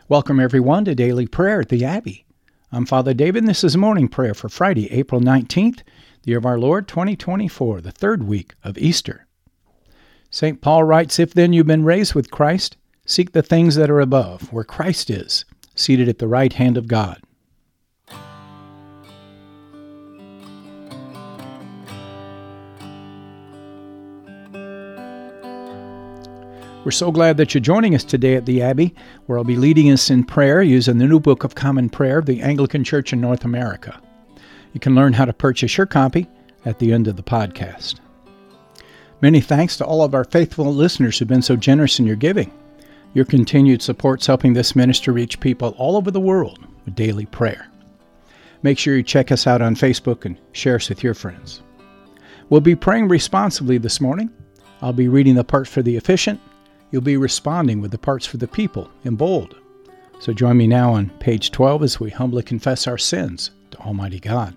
Welcome, everyone, to Daily Prayer at the Abbey. I'm Father David, and this is morning prayer for Friday, April 19th, the year of our Lord, 2024, the third week of Easter. St. Paul writes, "If then you've been raised with Christ, seek the things that are above, where Christ is, seated at the right hand of God." We're so glad that you're joining us today at the Abbey, where I'll be leading us in prayer using the New Book of Common Prayer of the Anglican Church in North America. You can learn how to purchase your copy at the end of the podcast. Many thanks to all of our faithful listeners who've been so generous in your giving. Your continued support's helping this ministry reach people all over the world with daily prayer. Make sure you check us out on Facebook and share us with your friends. We'll be praying responsibly this morning. I'll be reading the parts for the efficient. You'll be responding with the parts for the people in bold. So join me now on page 12 as we humbly confess our sins to Almighty God.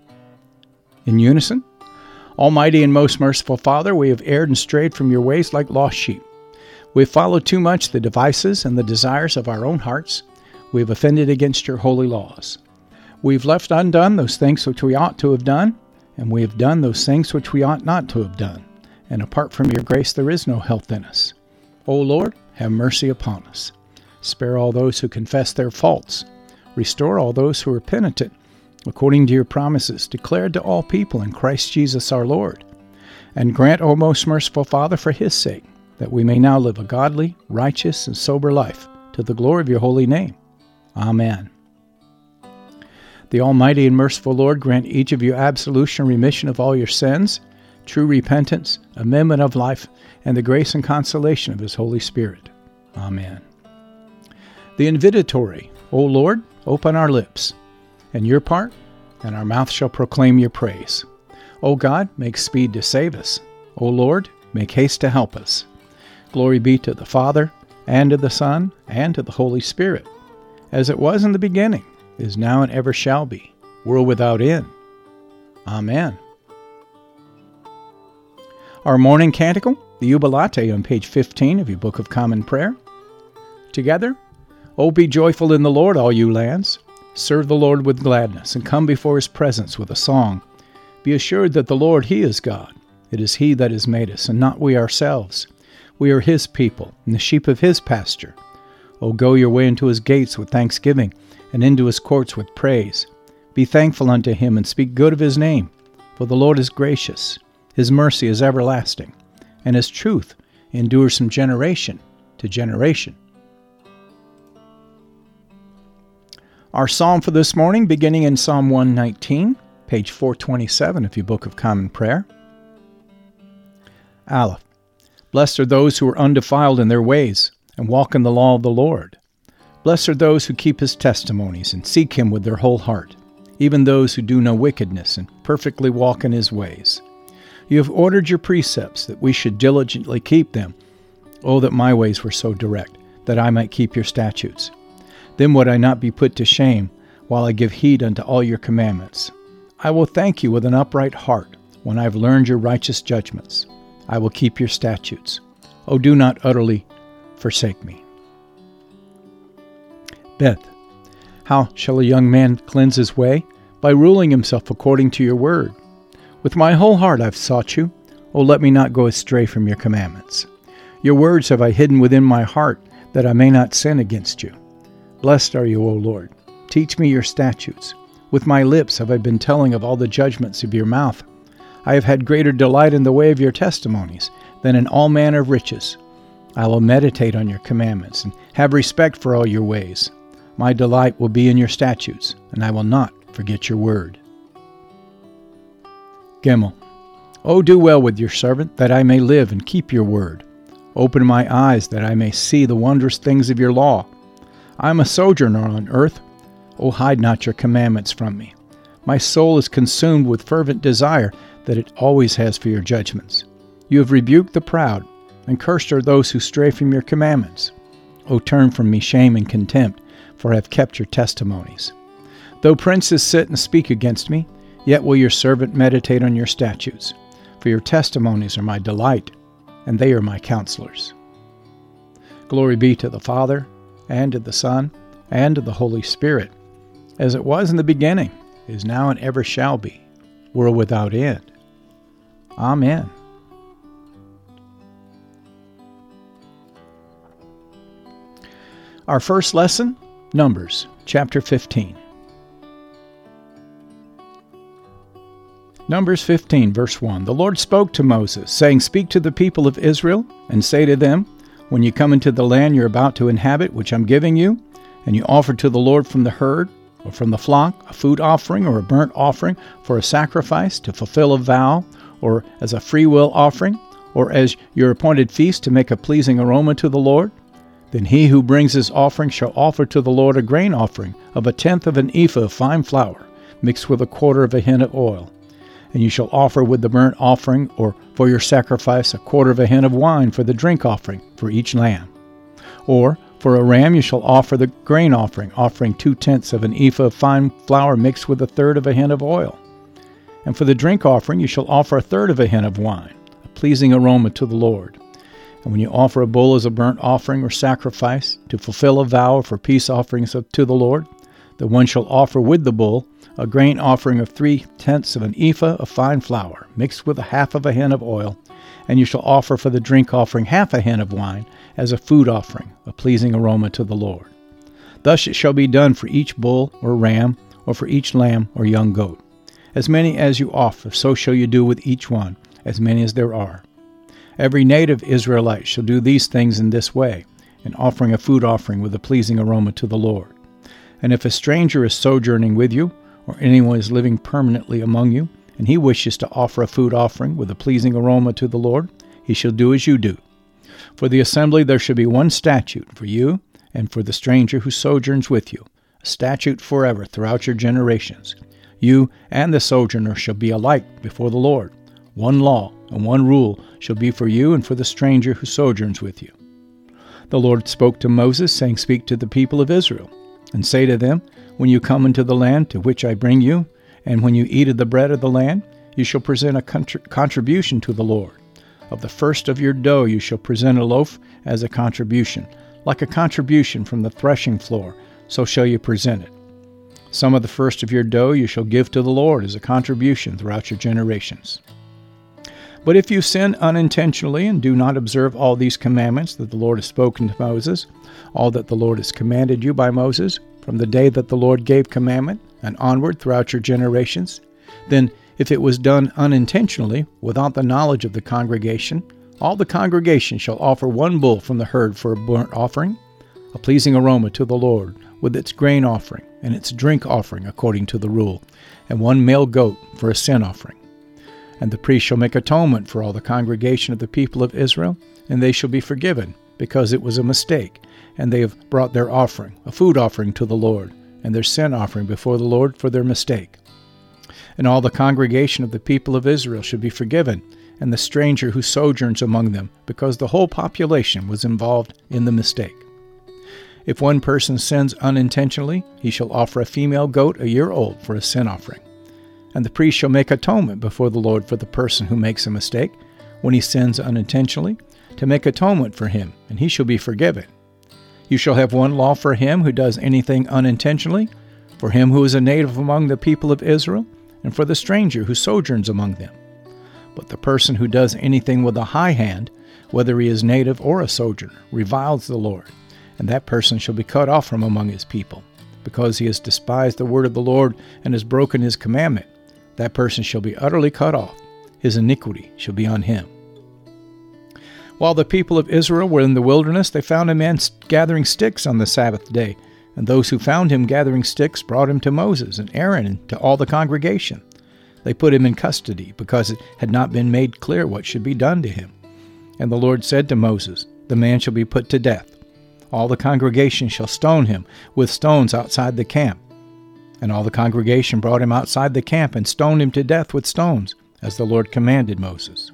In unison, Almighty and most merciful Father, we have erred and strayed from your ways like lost sheep. We have followed too much the devices and the desires of our own hearts. We have offended against your holy laws. We've left undone those things which we ought to have done, and we have done those things which we ought not to have done. And apart from your grace, there is no health in us. O Lord, have mercy upon us. Spare all those who confess their faults. Restore all those who are penitent, according to your promises, declared to all people in Christ Jesus our Lord. And grant, O most merciful Father, for his sake, that we may now live a godly, righteous, and sober life, to the glory of your holy name. Amen. The Almighty and merciful Lord grant each of you absolution and remission of all your sins, true repentance, amendment of life, and the grace and consolation of his Holy Spirit. Amen. The invitatory, O Lord, open our lips, and your part, and our mouth shall proclaim your praise. O God, make speed to save us. O Lord, make haste to help us. Glory be to the Father, and to the Son, and to the Holy Spirit, as it was in the beginning, is now, and ever shall be, world without end. Amen. Our morning canticle, the Jubilate, on page 15 of your Book of Common Prayer. Together, O be joyful in the Lord, all you lands. Serve the Lord with gladness, and come before his presence with a song. Be assured that the Lord, he is God. It is he that has made us, and not we ourselves. We are his people, and the sheep of his pasture. O go your way into his gates with thanksgiving, and into his courts with praise. Be thankful unto him, and speak good of his name. For the Lord is gracious. His mercy is everlasting, and his truth endures from generation to generation. Our psalm for this morning, beginning in Psalm 119, page 427 of your Book of Common Prayer. Aleph. Blessed are those who are undefiled in their ways, and walk in the law of the Lord. Blessed are those who keep his testimonies, and seek him with their whole heart, even those who do no wickedness, and perfectly walk in his ways. You have ordered your precepts, that we should diligently keep them. Oh, that my ways were so direct, that I might keep your statutes. Then would I not be put to shame, while I give heed unto all your commandments. I will thank you with an upright heart, when I have learned your righteous judgments. I will keep your statutes. Oh, do not utterly forsake me. Beth. How shall a young man cleanse his way? By ruling himself according to your word. With my whole heart I've sought you. O let me not go astray from your commandments. Your words have I hidden within my heart, that I may not sin against you. Blessed are you, O Lord. Teach me your statutes. With my lips have I been telling of all the judgments of your mouth. I have had greater delight in the way of your testimonies than in all manner of riches. I will meditate on your commandments, and have respect for all your ways. My delight will be in your statutes, and I will not forget your word. Gimel. O do well with your servant, that I may live and keep your word. Open my eyes, that I may see the wondrous things of your law. I am a sojourner on earth. O hide not your commandments from me. My soul is consumed with fervent desire, that it always has for your judgments. You have rebuked the proud, and cursed are those who stray from your commandments. O turn from me shame and contempt, for I have kept your testimonies. Though princes sit and speak against me, yet will your servant meditate on your statutes. For your testimonies are my delight, and they are my counselors. Glory be to the Father, and to the Son, and of the Holy Spirit, as it was in the beginning, is now, and ever shall be, world without end. Amen. Our first lesson, Numbers, chapter 15. Numbers 15, verse 1. The Lord spoke to Moses, saying, Speak to the people of Israel, and say to them, When you come into the land you're about to inhabit, which I'm giving you, and you offer to the Lord from the herd, or from the flock, a food offering or a burnt offering for a sacrifice to fulfill a vow, or as a freewill offering, or as your appointed feast to make a pleasing aroma to the Lord, then he who brings his offering shall offer to the Lord a grain offering of 1/10 of an ephah of fine flour, mixed with 1/4 of a hin of oil. And you shall offer with the burnt offering, or for your sacrifice, 1/4 of a hin of wine for the drink offering for each lamb. Or for a ram you shall offer the grain offering, offering 2/10 of an ephah of fine flour mixed with 1/3 of a hin of oil. And for the drink offering you shall offer 1/3 of a hin of wine, a pleasing aroma to the Lord. And when you offer a bull as a burnt offering or sacrifice, to fulfill a vow for peace offerings to the Lord, the one shall offer with the bull a grain offering of 3/10 of an ephah of fine flour, mixed with 1/2 of a hin of oil, and you shall offer for the drink offering 1/2 a hin of wine, as a food offering, a pleasing aroma to the Lord. Thus it shall be done for each bull or ram, or for each lamb or young goat. As many as you offer, so shall you do with each one, as many as there are. Every native Israelite shall do these things in this way, in offering a food offering with a pleasing aroma to the Lord. And if a stranger is sojourning with you, or anyone is living permanently among you, and he wishes to offer a food offering with a pleasing aroma to the Lord, he shall do as you do. For the assembly there shall be one statute for you and for the stranger who sojourns with you, a statute forever throughout your generations. You and the sojourner shall be alike before the Lord. One law and one rule shall be for you and for the stranger who sojourns with you. The Lord spoke to Moses, saying, Speak to the people of Israel, and say to them, When you come into the land to which I bring you, and when you eat of the bread of the land, you shall present a contribution to the Lord. Of the first of your dough you shall present a loaf as a contribution, like a contribution from the threshing floor, so shall you present it. Some of the first of your dough you shall give to the Lord as a contribution throughout your generations. But if you sin unintentionally and do not observe all these commandments that the Lord has spoken to Moses, all that the Lord has commanded you by Moses, from the day that the Lord gave commandment and onward throughout your generations, then if it was done unintentionally, without the knowledge of the congregation, all the congregation shall offer one bull from the herd for a burnt offering, a pleasing aroma to the Lord, with its grain offering and its drink offering according to the rule, and one male goat for a sin offering. And the priest shall make atonement for all the congregation of the people of Israel, and they shall be forgiven, because it was a mistake, and they have brought their offering, a food offering to the Lord, and their sin offering before the Lord for their mistake. And all the congregation of the people of Israel should be forgiven, and the stranger who sojourns among them, because the whole population was involved in the mistake. If one person sins unintentionally, he shall offer a female goat a year old for a sin offering. And the priest shall make atonement before the Lord for the person who makes a mistake, when he sins unintentionally, to make atonement for him, and he shall be forgiven. You shall have one law for him who does anything unintentionally, for him who is a native among the people of Israel, and for the stranger who sojourns among them. But the person who does anything with a high hand, whether he is native or a sojourner, reviles the Lord, and that person shall be cut off from among his people, because he has despised the word of the Lord and has broken his commandment. That person shall be utterly cut off. His iniquity shall be on him. While the people of Israel were in the wilderness, they found a man gathering sticks on the Sabbath day, and those who found him gathering sticks brought him to Moses and Aaron and to all the congregation. They put him in custody, because it had not been made clear what should be done to him. And the Lord said to Moses, The man shall be put to death. All the congregation shall stone him with stones outside the camp. And all the congregation brought him outside the camp and stoned him to death with stones, as the Lord commanded Moses.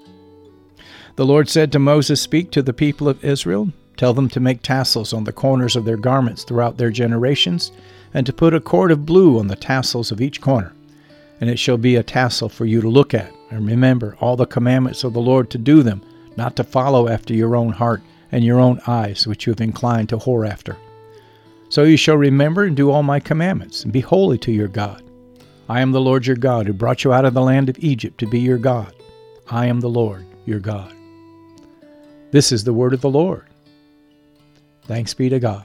The Lord said to Moses, Speak to the people of Israel, tell them to make tassels on the corners of their garments throughout their generations, and to put a cord of blue on the tassels of each corner. And it shall be a tassel for you to look at, and remember all the commandments of the Lord to do them, not to follow after your own heart and your own eyes, which you have inclined to whore after. So you shall remember and do all my commandments, and be holy to your God. I am the Lord your God, who brought you out of the land of Egypt to be your God. I am the Lord your God. This is the word of the Lord. Thanks be to God.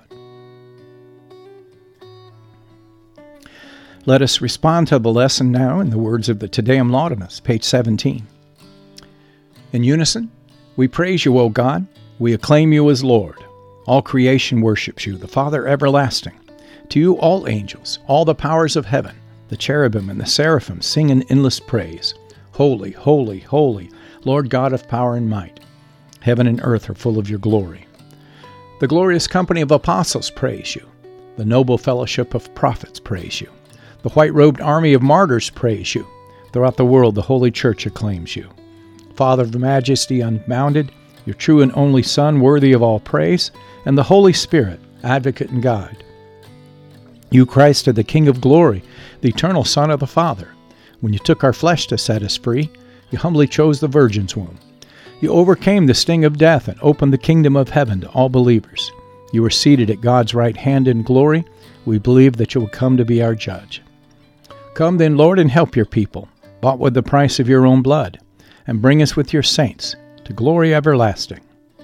Let us respond to the lesson now in the words of the Te Deum Laudamus, page 17. In unison, we praise you, O God. We acclaim you as Lord. All creation worships you, the Father everlasting. To you all angels, all the powers of heaven, the cherubim and the seraphim sing in endless praise. Holy, holy, holy, Lord God of power and might. Heaven and earth are full of your glory. The glorious company of apostles praise you. The noble fellowship of prophets praise you. The white-robed army of martyrs praise you. Throughout the world, the Holy Church acclaims you. Father of majesty unbounded, your true and only Son, worthy of all praise, and the Holy Spirit, advocate and guide. You, Christ, are the King of glory, the eternal Son of the Father. When you took our flesh to set us free, you humbly chose the Virgin's womb. You overcame the sting of death and opened the kingdom of heaven to all believers. You are seated at God's right hand in glory. We believe that you will come to be our judge. Come then, Lord, and help your people, bought with the price of your own blood, and bring us with your saints to glory everlasting.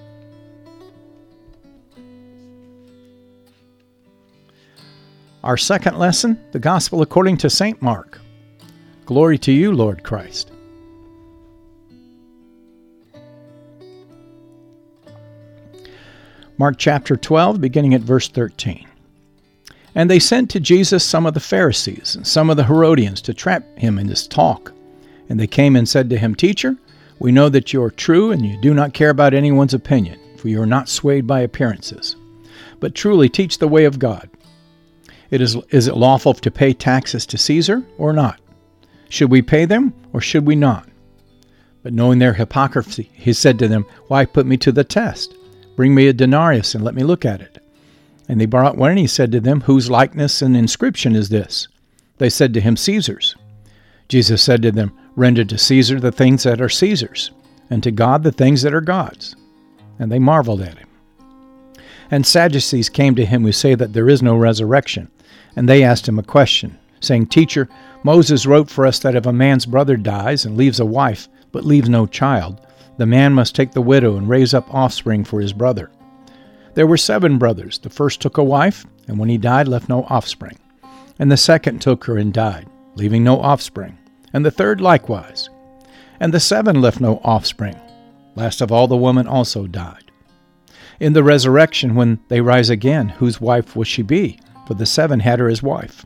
Our second lesson, the Gospel according to St. Mark. Glory to you, Lord Christ. Mark chapter 12, beginning at verse 13. And they sent to Jesus some of the Pharisees and some of the Herodians to trap him in his talk. And they came and said to him, Teacher, we know that you are true and you do not care about anyone's opinion, for you are not swayed by appearances. But truly teach the way of God. Is it lawful to pay taxes to Caesar or not? Should we pay them or should we not? But knowing their hypocrisy, he said to them, Why put me to the test? Bring me a denarius and let me look at it. And they brought one, and he said to them, Whose likeness and inscription is this? They said to him, Caesar's. Jesus said to them, Render to Caesar the things that are Caesar's, and to God the things that are God's. And they marveled at him. And Sadducees came to him who say that there is no resurrection. And they asked him a question, saying, Teacher, Moses wrote for us that if a man's brother dies and leaves a wife, but leaves no child, the man must take the widow and raise up offspring for his brother. There were 7 brothers. The first took a wife, and when he died, left no offspring. And the second took her and died, leaving no offspring. And the third likewise. And the 7 left no offspring. Last of all, the woman also died. In the resurrection, when they rise again, whose wife will she be? For the 7 had her as wife.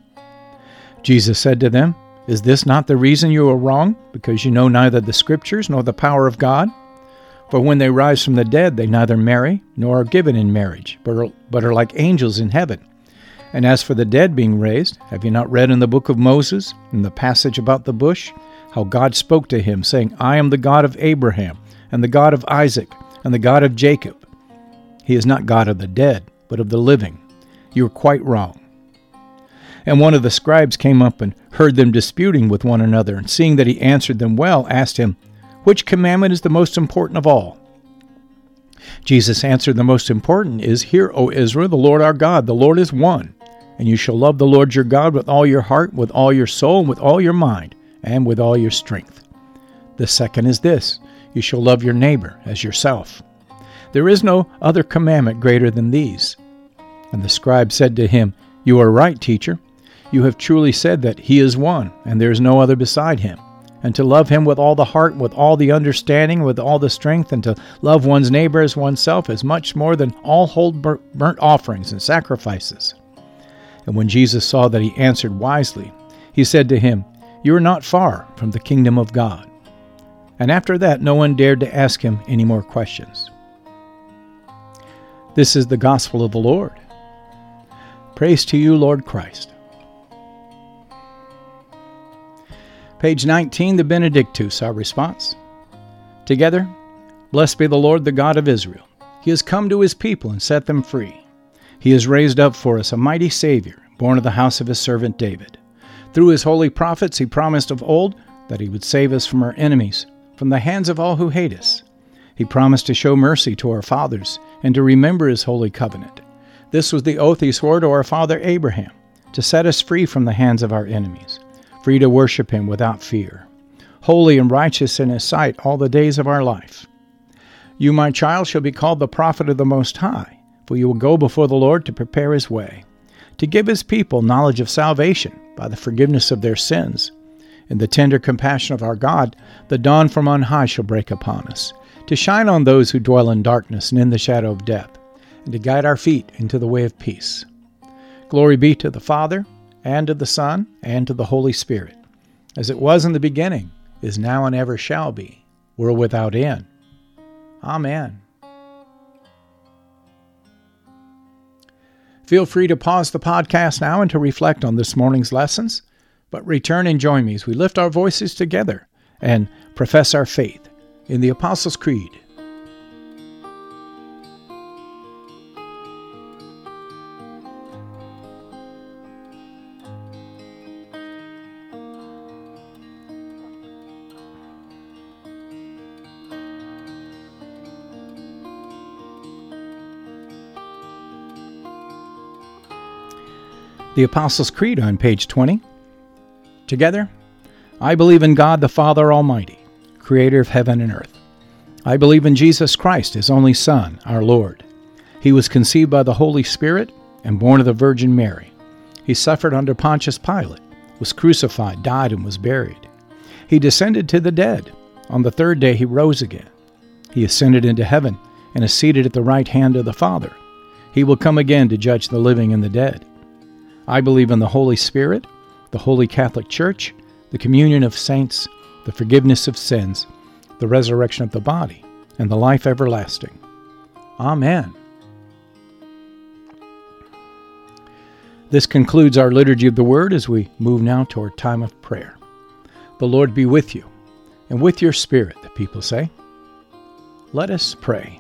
Jesus said to them, Is this not the reason you are wrong, because you know neither the Scriptures nor the power of God? For when they rise from the dead, they neither marry nor are given in marriage, but are like angels in heaven. And as for the dead being raised, have you not read in the book of Moses, in the passage about the bush, how God spoke to him, saying, I am the God of Abraham, and the God of Isaac, and the God of Jacob. He is not God of the dead, but of the living. You are quite wrong. And one of the scribes came up and heard them disputing with one another, and seeing that he answered them well, asked him, Which commandment is the most important of all? Jesus answered, The most important is, Hear, O Israel, the Lord our God, the Lord is one. And you shall love the Lord your God with all your heart, with all your soul, and with all your mind, and with all your strength. The second is this, You shall love your neighbor as yourself. There is no other commandment greater than these. And the scribe said to him, You are right, teacher. You have truly said that he is one, and there is no other beside him. And to love him with all the heart, with all the understanding, with all the strength, and to love one's neighbor as oneself is much more than all whole burnt offerings and sacrifices. And when Jesus saw that he answered wisely, he said to him, You are not far from the kingdom of God. And after that, no one dared to ask him any more questions. This is the gospel of the Lord. Praise to you, Lord Christ. Page 19, the Benedictus, our response. Together, blessed be the Lord, the God of Israel. He has come to his people and set them free. He has raised up for us a mighty Savior, born of the house of his servant David. Through his holy prophets he promised of old that he would save us from our enemies, from the hands of all who hate us. He promised to show mercy to our fathers and to remember his holy covenant, This was the oath he swore to our father Abraham, to set us free from the hands of our enemies, free to worship him without fear, holy and righteous in his sight all the days of our life. You, my child, shall be called the prophet of the Most High, for you will go before the Lord to prepare his way, to give his people knowledge of salvation by the forgiveness of their sins. In the tender compassion of our God, the dawn from on high shall break upon us, to shine on those who dwell in darkness and in the shadow of death, and to guide our feet into the way of peace. Glory be to the Father, and to the Son, and to the Holy Spirit, as it was in the beginning, is now, and ever shall be, world without end. Amen. Feel free to pause the podcast now and to reflect on this morning's lessons, but return and join me as we lift our voices together and profess our faith in the Apostles' Creed. The Apostles' Creed on page 20. Together, I believe in God the Father Almighty, creator of heaven and earth. I believe in Jesus Christ, his only Son, our Lord. He was conceived by the Holy Spirit and born of the Virgin Mary. He suffered under Pontius Pilate, was crucified, died, and was buried. He descended to the dead. On the third day he rose again. He ascended into heaven and is seated at the right hand of the Father. He will come again to judge the living and the dead. I believe in the Holy Spirit, the Holy Catholic Church, the communion of saints, the forgiveness of sins, the resurrection of the body, and the life everlasting. Amen. This concludes our Liturgy of the Word as we move now to our time of prayer. The Lord be with you, and with your spirit, the people say. Let us pray.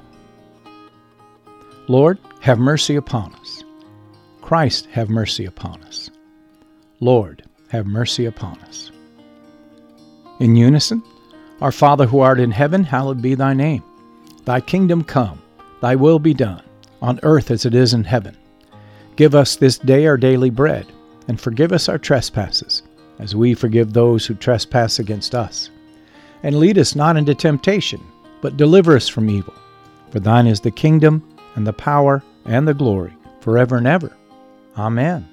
Lord, have mercy upon us. Christ, have mercy upon us. Lord, have mercy upon us. In unison, Our Father who art in heaven, hallowed be thy name. Thy kingdom come, thy will be done, on earth as it is in heaven. Give us this day our daily bread, and forgive us our trespasses, as we forgive those who trespass against us. And lead us not into temptation, but deliver us from evil. For thine is the kingdom, and the power, and the glory, forever and ever. Amen.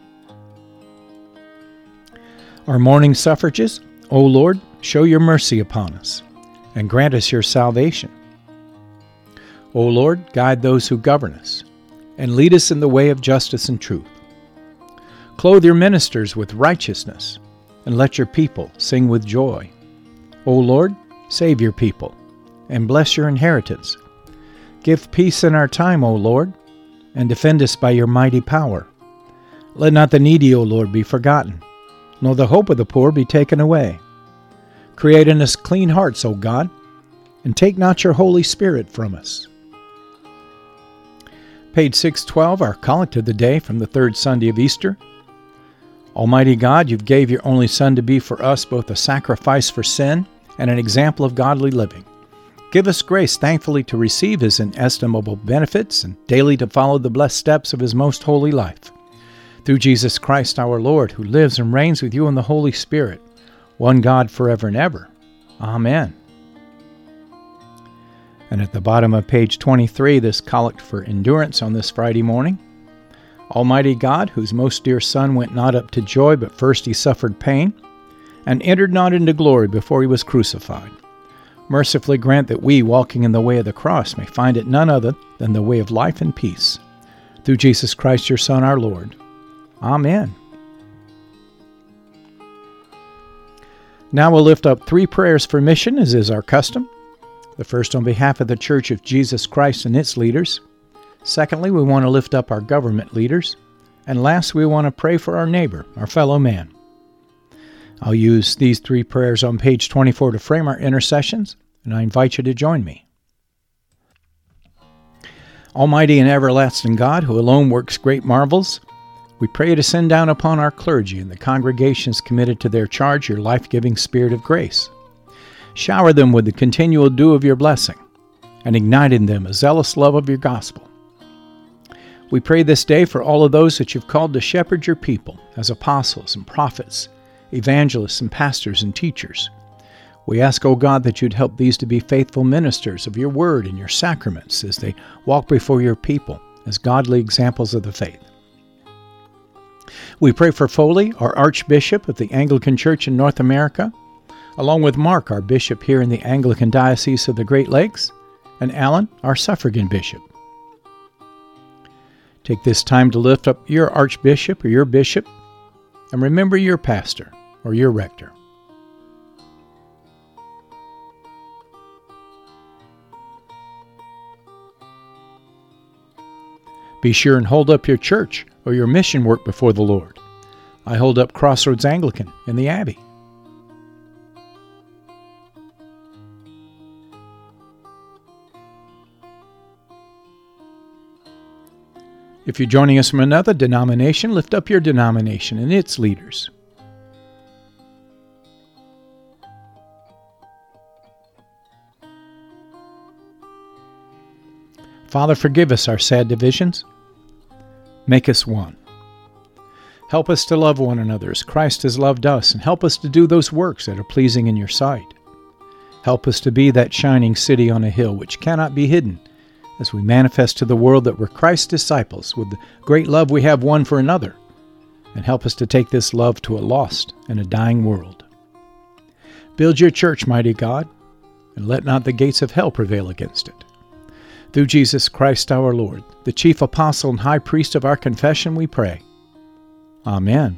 Our morning suffrages, O Lord, show your mercy upon us, and grant us your salvation. O Lord, guide those who govern us, and lead us in the way of justice and truth. Clothe your ministers with righteousness, and let your people sing with joy. O Lord, save your people, and bless your inheritance. Give peace in our time, O Lord, and defend us by your mighty power. Let not the needy, O Lord, be forgotten, nor the hope of the poor be taken away. Create in us clean hearts, O God, and take not your Holy Spirit from us. Page 612, our collect of the day from the third Sunday of Easter. Almighty God, you gave your only Son to be for us both a sacrifice for sin and an example of godly living. Give us grace thankfully to receive his inestimable benefits and daily to follow the blessed steps of his most holy life. Through Jesus Christ our Lord, who lives and reigns with you in the Holy Spirit, one God forever and ever. Amen. And at the bottom of page 23, this collect for endurance on this Friday morning. Almighty God, whose most dear Son went not up to joy, but first he suffered pain, and entered not into glory before he was crucified, mercifully grant that we, walking in the way of the cross, may find it none other than the way of life and peace. Through Jesus Christ, your Son, our Lord. Amen. Now we'll lift up 3 prayers for mission, as is our custom. The first on behalf of the Church of Jesus Christ and its leaders. Secondly, we want to lift up our government leaders. And last, we want to pray for our neighbor, our fellow man. I'll use these 3 prayers on page 24 to frame our intercessions, and I invite you to join me. Almighty and everlasting God, who alone works great marvels, we pray you to send down upon our clergy and the congregations committed to their charge your life-giving spirit of grace. Shower them with the continual dew of your blessing, and ignite in them a zealous love of your gospel. We pray this day for all of those that you've called to shepherd your people as apostles and prophets, evangelists and pastors and teachers. We ask, O God, that you'd help these to be faithful ministers of your word and your sacraments as they walk before your people as godly examples of the faith. We pray for Foley, our Archbishop of the Anglican Church in North America, along with Mark, our Bishop here in the Anglican Diocese of the Great Lakes, and Alan, our Suffragan Bishop. Take this time to lift up your Archbishop or your Bishop, and remember your pastor or your rector. Be sure and hold up your church or your mission work before the Lord. I hold up Crossroads Anglican in the Abbey. If you're joining us from another denomination, lift up your denomination and its leaders. Father, forgive us our sad divisions. Make us one. Help us to love one another as Christ has loved us, and help us to do those works that are pleasing in your sight. Help us to be that shining city on a hill which cannot be hidden, as we manifest to the world that we're Christ's disciples with the great love we have one for another, and help us to take this love to a lost and a dying world. Build your church, mighty God, and let not the gates of hell prevail against it. Through Jesus Christ our Lord, the chief apostle and high priest of our confession, we pray. Amen.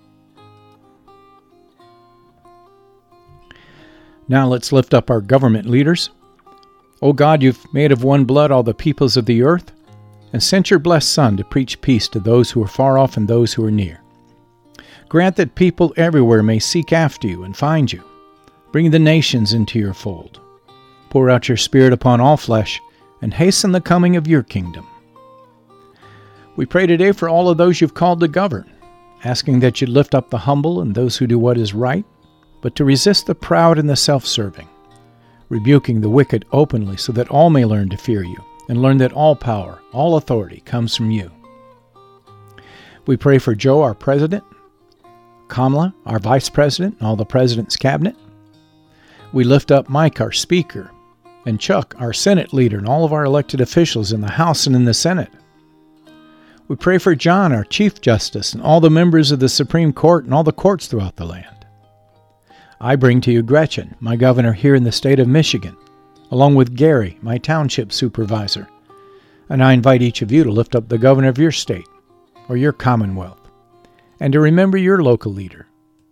Now let's lift up our government leaders. O God, you've made of one blood all the peoples of the earth, and sent your blessed Son to preach peace to those who are far off and those who are near. Grant that people everywhere may seek after you and find you. Bring the nations into your fold. Pour out your Spirit upon all flesh, and hasten the coming of your kingdom. We pray today for all of those you've called to govern, asking that you lift up the humble and those who do what is right, but to resist the proud and the self-serving, rebuking the wicked openly so that all may learn to fear you and learn that all power, all authority comes from you. We pray for Joe, our president, Kamala, our vice president, and all the president's cabinet. We lift up Mike, our speaker, and Chuck, our Senate leader, and all of our elected officials in the House and in the Senate. We pray for John, our Chief Justice, and all the members of the Supreme Court and all the courts throughout the land. I bring to you Gretchen, my governor here in the state of Michigan, along with Gary, my township supervisor. And I invite each of you to lift up the governor of your state or your commonwealth, and to remember your local leader.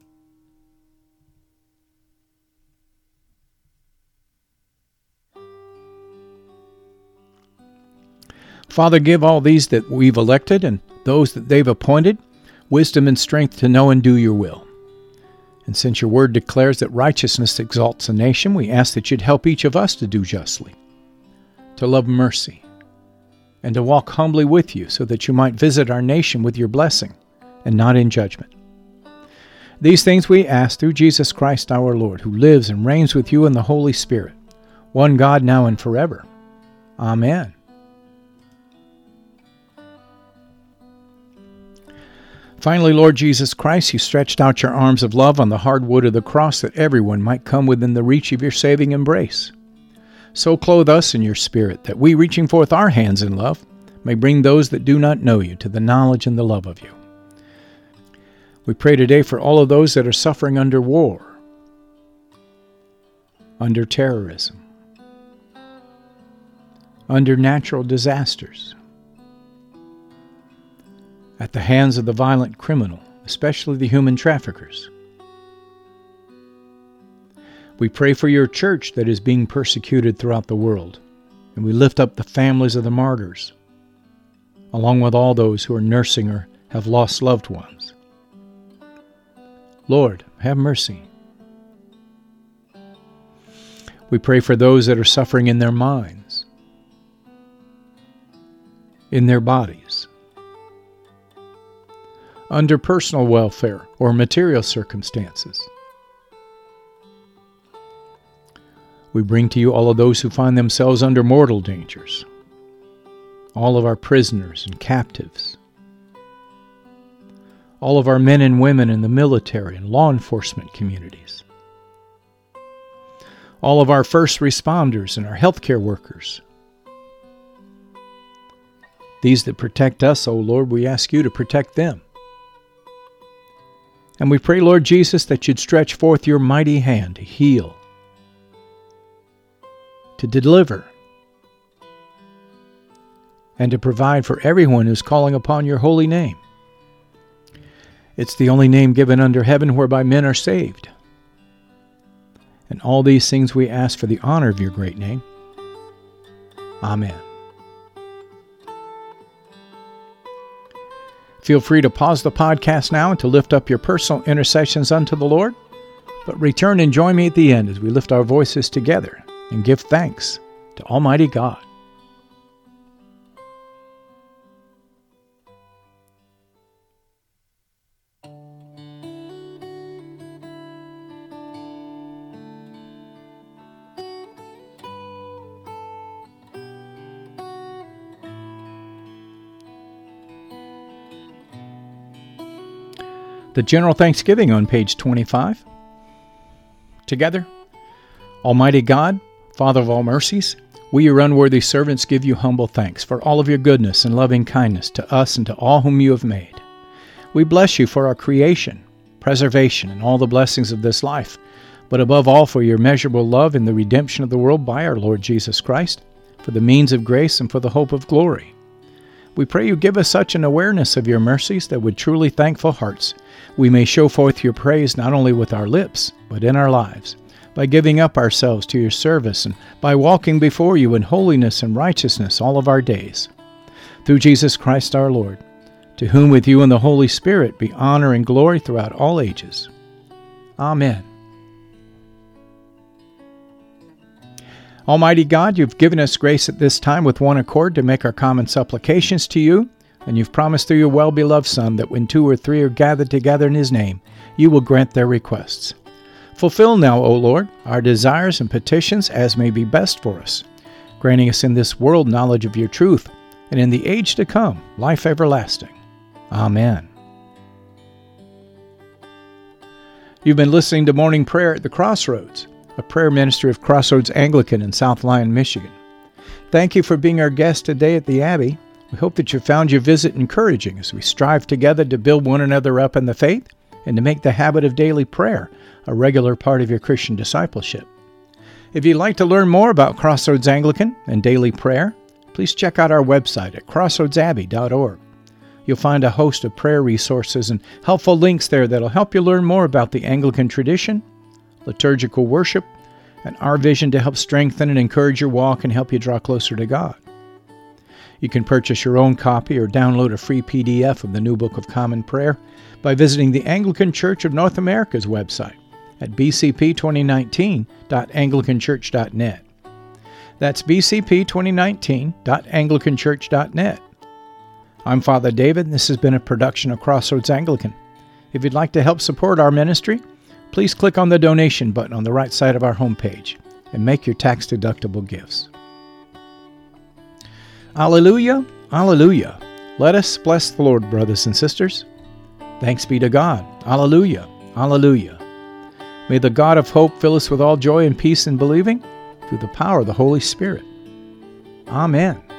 Father, give all these that we've elected and those that they've appointed wisdom and strength to know and do your will. And since your word declares that righteousness exalts a nation, we ask that you'd help each of us to do justly, to love mercy, and to walk humbly with you so that you might visit our nation with your blessing and not in judgment. These things we ask through Jesus Christ our Lord, who lives and reigns with you in the Holy Spirit, one God now and forever. Amen. Finally, Lord Jesus Christ, you stretched out your arms of love on the hard wood of the cross that everyone might come within the reach of your saving embrace. So clothe us in your Spirit, that we, reaching forth our hands in love, may bring those that do not know you to the knowledge and the love of you. We pray today for all of those that are suffering under war, under terrorism, under natural disasters, at the hands of the violent criminal, especially the human traffickers. We pray for your church that is being persecuted throughout the world, and we lift up the families of the martyrs, along with all those who are nursing or have lost loved ones. Lord, have mercy. We pray for those that are suffering in their minds, in their bodies, under personal welfare or material circumstances. We bring to you all of those who find themselves under mortal dangers. all of our prisoners and captives, all of our men and women in the military and law enforcement communities, all of our first responders and our healthcare workers. These that protect us, O Lord, we ask you to protect them. And we pray, Lord Jesus, that you'd stretch forth your mighty hand to heal, to deliver, and to provide for everyone who's calling upon your holy name. It's the only name given under heaven whereby men are saved. And all these things we ask for the honor of your great name. Amen. Feel free to pause the podcast now and to lift up your personal intercessions unto the Lord, but return and join me at the end as we lift our voices together and give thanks to Almighty God. The General Thanksgiving on page 25. Together, Almighty God, Father of all mercies, we, your unworthy servants, give you humble thanks for all of your goodness and loving kindness to us and to all whom you have made. We bless you for our creation, preservation, and all the blessings of this life, but above all for your immeasurable love in the redemption of the world by our Lord Jesus Christ, for the means of grace and for the hope of glory. We pray you give us such an awareness of your mercies that with truly thankful hearts we may show forth your praise not only with our lips, but in our lives, by giving up ourselves to your service and by walking before you in holiness and righteousness all of our days. Through Jesus Christ our Lord, to whom with you and the Holy Spirit be honor and glory throughout all ages. Amen. Almighty God, you've given us grace at this time with one accord to make our common supplications to you, and you've promised through your well-beloved Son that when 2 or 3 are gathered together in his name, you will grant their requests. Fulfill now, O Lord, our desires and petitions as may be best for us, granting us in this world knowledge of your truth, and in the age to come, life everlasting. Amen. You've been listening to Morning Prayer at the Crossroads, a prayer ministry of Crossroads Anglican in South Lyon, Michigan. Thank you for being our guest today at the Abbey. We hope that you found your visit encouraging as we strive together to build one another up in the faith and to make the habit of daily prayer a regular part of your Christian discipleship. If you'd like to learn more about Crossroads Anglican and daily prayer, please check out our website at crossroadsabbey.org. You'll find a host of prayer resources and helpful links there that'll help you learn more about the Anglican tradition, liturgical worship, and our vision to help strengthen and encourage your walk and help you draw closer to God. You can purchase your own copy or download a free PDF of the New Book of Common Prayer by visiting the Anglican Church of North America's website at bcp2019.anglicanchurch.net. That's bcp2019.anglicanchurch.net. I'm Father David, and this has been a production of Crossroads Anglican. If you'd like to help support our ministry, please click on the donation button on the right side of our homepage and make your tax-deductible gifts. Alleluia, alleluia. Let us bless the Lord, brothers and sisters. Thanks be to God. Alleluia, alleluia. May the God of hope fill us with all joy and peace in believing through the power of the Holy Spirit. Amen.